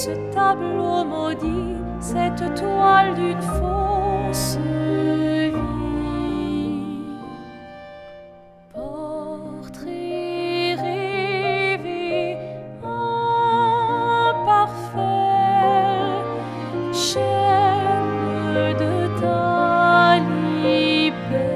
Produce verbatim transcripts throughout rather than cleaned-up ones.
ce tableau maudit, cette toile d'une fausse vie. Portrait rêvé, imparfait, chaîne de ta liberté.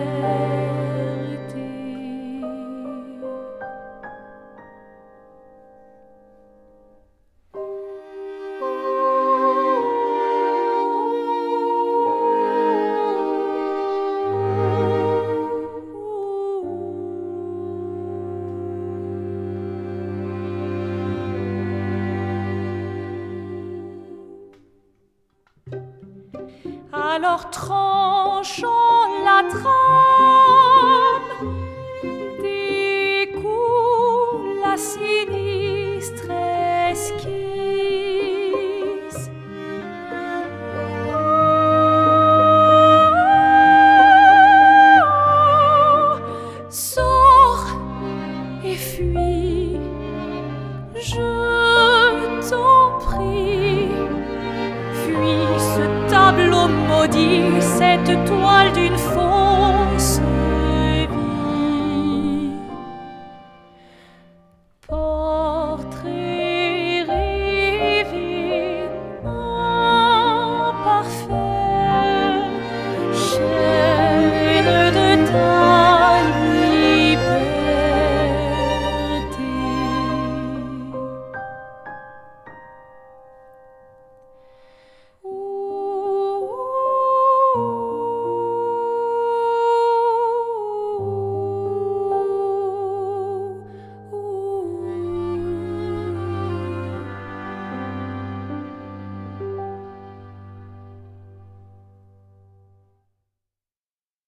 Alors tranchons la trame, découle la sinistre esquisse. Sors et fuis, je t'en prie. Fuis ce tableau maudit, cette toile d'une